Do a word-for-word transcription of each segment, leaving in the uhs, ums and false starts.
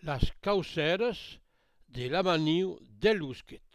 Las causeres de la maniu del Lusquet.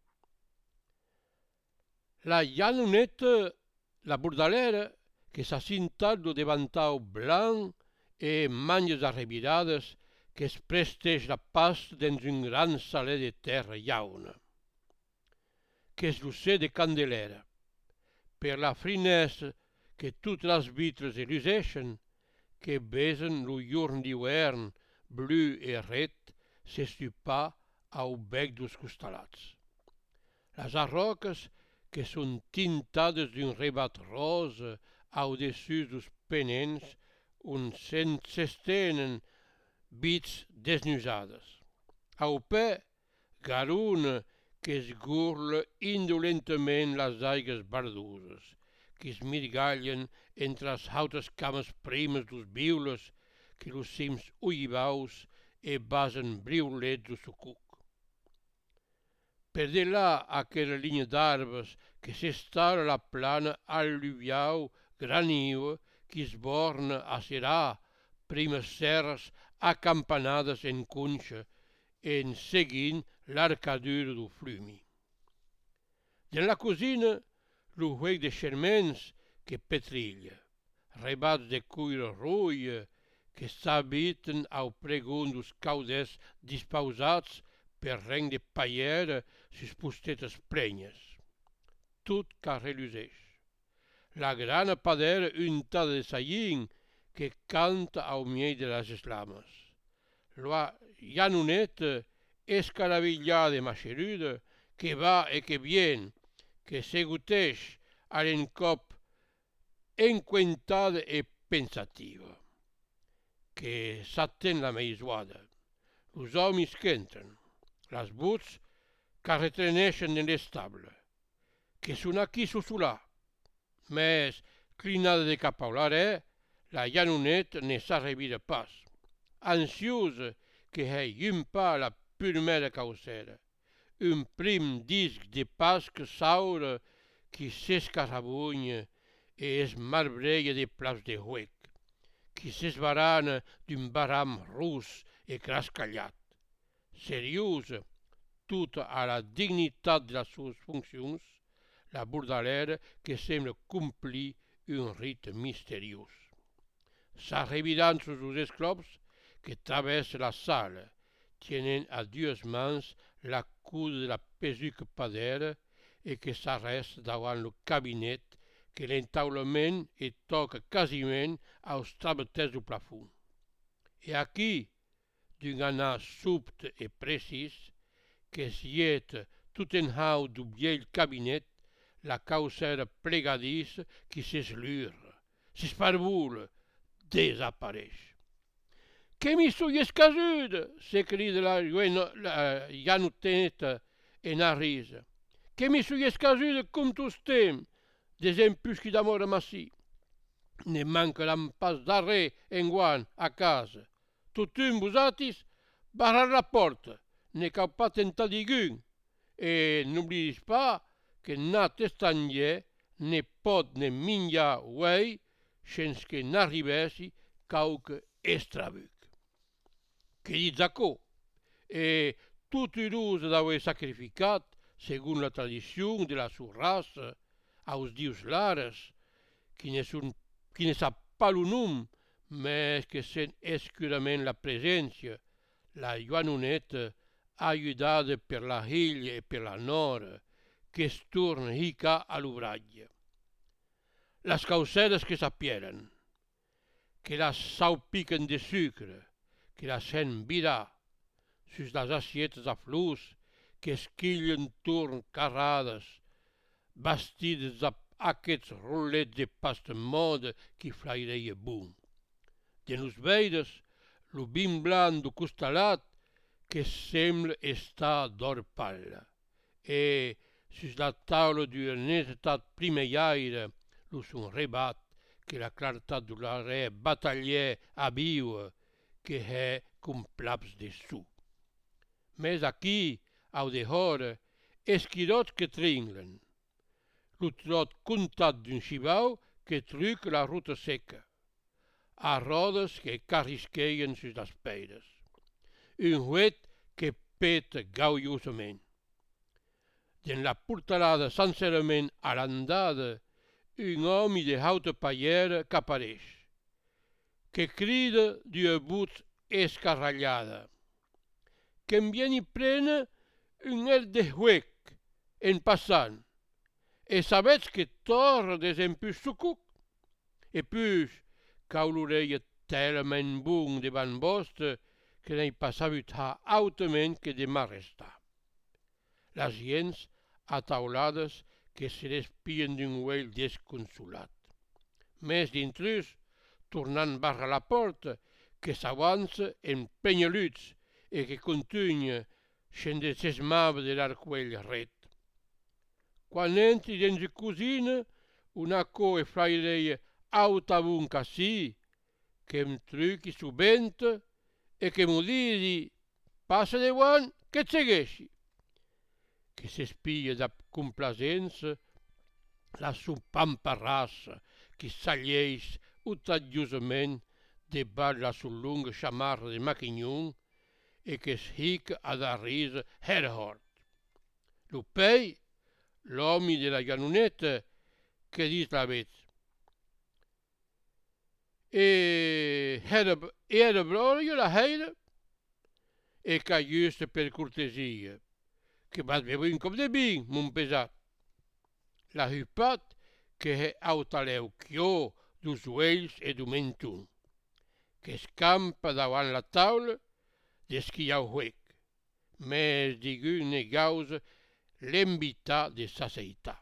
La llanoneta, la bordalera, que s'ha cintat lo davantau blanc e manges arrevirades, que es presteix la pas dins un gran saler de terra llauna. Que es lo de candelera, per la frinessa que toutes las vitres eluseixen, que besen lo jorn d'hivern blu e red se stupà au bec dos costalats. Las arroques que són tintades d'un rebat rosa au dessus dos penents on s'estenen bits desnusades. Au pè, garuna que esgurla indolentament las aigues verdoses, que es mirgallen entre las hautes cames primes dos biules que los cims uivaus e basen briulets do su cuc. Per de là aquella linha d'arbres que s'estala la plana alluviau graniua que sborna a serà primes serres acampanades en concha en seguint l'arcadura do flumi. Den la cosina, lo huec de schermens que petriglia, rebats de cuira roia que s'habiten au pregon dos cauders dispausats per reng de paiera sus postetes pregnes. Tot ca reluseix. La grana padera untada de sallín que canta au miei de las eslames. La llanoneta escaravillada de macheruda que va e que vien, que seguteix a l'encop encuentada e pensativa, que s'atten la meizuada, los homes que entren, las buts que retreneixen en l'estable, que són aquí sosulà, mes clinada de cap a l'arè, la llanoneta ne s'arrevira pas, ansiosa que hei un pa la primera causera, un prim disc de pasque saura qui s'escarabugna e es marbreia de plaus de huec, qui s'esbarana d'un baram rus e crascallat, seriosa, tota a la dignitat de les sues funcions, la bordalera que sembla complir un rite misteriós. S'arreviran sus los esclops que traversa la sala, tienen a dues mans la cuda de la pesuca padera e que s'arresta davant lo cabinet que l'entaulament e toca quasiment aos trabetés do plafond. E aquí, d'un anar subte e precis, que sieta tot en hau do vieil cabinet, la causera plegadissa qui s'eslura, s'esparbula, desapareix. Que mi sugli escasuda, se crida la, la llanoneta en a risa. Que mi sugli escasuda com tostem, des empuschi d'amor massi. Ne manca l'am pas darrer enguan a casa. Totum vosatis barrar la porta, ne cau pas tentar digun. E n'oblidis pas que nat estangier ne pot ne minjar uei sens que n'arribessi cauque estrabuc. Che diz acò? E tot urosa d'auer sacrificat, segun la tradicion de la sua raça, aos dius lares, qui ne, son, qui ne sap pas lo nom, mes que sen escurament la presència, la llanoneta, aiudada per la higlia e per la nora, que es torna hica a l'obratge. Las causeres que s'apieren, que las saupiquen de sucre, que las sen virar, sus las assietes a flors que esquillen torn carrades, bastides a aquests rolets de pasta moda qui flaireia bon. De nos veides, lo vin blanc do costalat que sembla estar d'or palla, e sus la taula d'una estat primeiaire lo son rebat que la clartat de la re batalhè a viua que è com plaps de su. Mes aquí, au dehora, esquirots que tringlen, lo trot contat d'un xibau que truca la ruta seca, a rodes que carrisqueien sus las peiras, un huet que peta gauiosament. Den la portalada sencerament alandada, un home de haute paiera qu'apareix, que crida d'ua voz escarrallada, que em vient i prena un air de huec en passant, e sabetz que torna desempus sucuc, e pus cau l'oreia talment bon devant vostre que n'ei pas sabut ha autament que de m'arrestar. Las gens ataulades que se despien d'un uell desconsolat. Més d'intrus, tornant barra la porta, que s'avança en penyeluts e que continua sent desesmable de l'arcuell ret. Quan entri dins la cosina, una co e fraireia autabun casí, que em truqui subent e que m'ho didi, passa de guant que et segueixi. Que s'espia de complacença la supampa raça que s'alleix otagiosament debat la sul lunga chamarra de maquignon e que es hica a da risa Herhort. Lo pei, l'home de la llanoneta, que dis la vet. E era broia la heira, e ca juste per cortesia, que vas beure un cop de vi, mon pesat. La hupat que he autaleu quió dus uells e du mentun, que escampa davant la taula d'esquiau huec, mes digune gausa l'envitar de s'aceitar.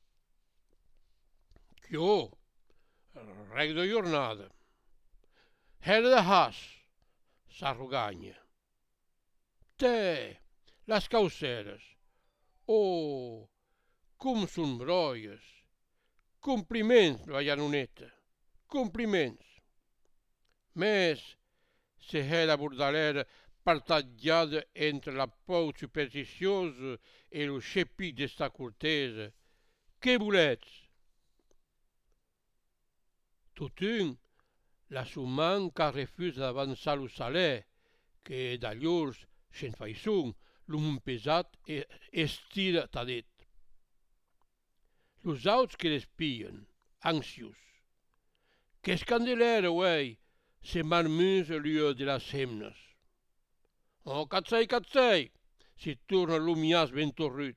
Quió, rec de jornada, her de has, s'arruganya. Té, las causeres, oh, com són broies, compliments, la llanoneta, compliments. Mes, se he la bordalera partagiada entre la pau supersticiosa e lo xepic d'esta cortesa, que voletz? Totun, la suman qu'a refus d'avançar lo salè, que d'allors, se'n faisson, lo mon pesat estira tadet. Los auts que l'espien, ansius. Que escandelera, uei, se marmuse l'ua de las hemnes. Oh, catzei, catzei, si torna lo mias ventorrut.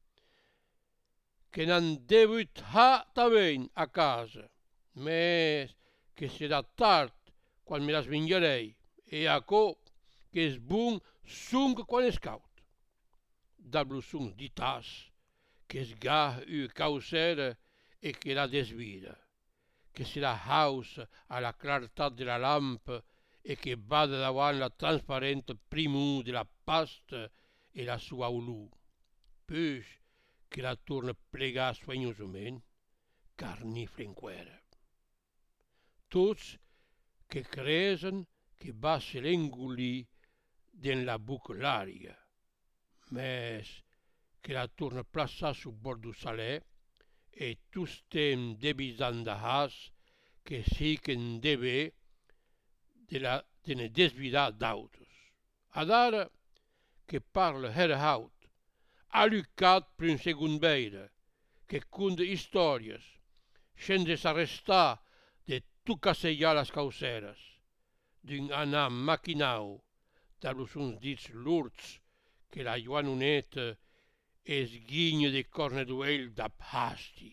Que n'han debut ha taven a casa, mes que serà tard quan me las vingarei, e acò que es bon sunc quan es caut. Dablo sunc ditas, que es gah u causera e que la desvira, que se la hausa a la clartat de la lampa e que bada davant la transparente primù de la pasta e la sua olor, pus que la torna plegar soignosament, carnifle en quera. Tots que cresen que va se l'engolir den la bucolaria, mes que la torna plaçar su bord du salè e tostem debisant de has que siquen de bé de, la, de ne desvidar d'autos. Adara que parla Herhaut, allucat per un segon beire, que conta històries, sense s'arrestar de tu cassellar las causeres, d'un anar maquinau, dablos uns dits lurts que la llanoneta es guigne de corne d'uell d'abhasti.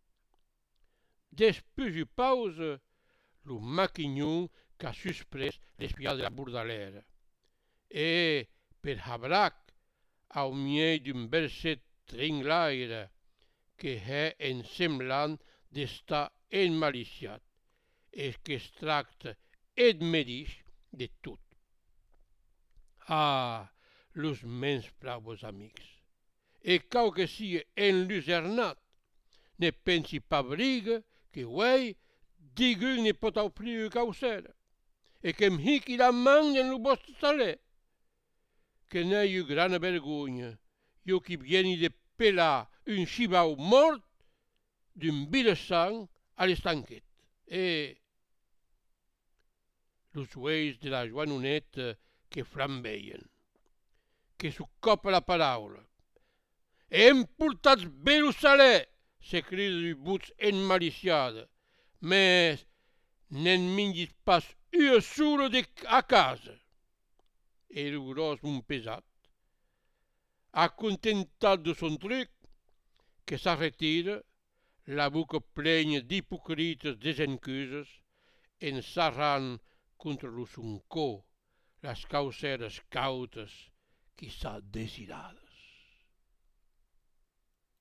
Despús u pausa, lo maquignon qu'a suspres l'espiat de la bordalera, e per habrac, au miei d'un bercet tringlaire, que he en semblant d'estar enmaliciat, e que es tracta et medix de tot. Ah, los mens bravos amics, e cau que sia enlusernat, ne pensi pas briga que uei digun ne pot au plu causera, e que em hiqui la man en lo vostre salè, que n'ei u grana vergogna, io qui vieni de pelar un chibau mort d'un bi de sang a l'estanquet, e los uells de la joanoneta que flambeien, que s'ocupa la paraula. Hem portat bé lo salè, se crida du buts enmaliciada, mais n'en mingis pas ua sola de a casa. E lo gros mon pesat, accontentat de son truc, que s'arretira, la boca plena d'hipocrites desencuses, ensarrant contra lo soncó las causeres cautes qui s'ha decidada.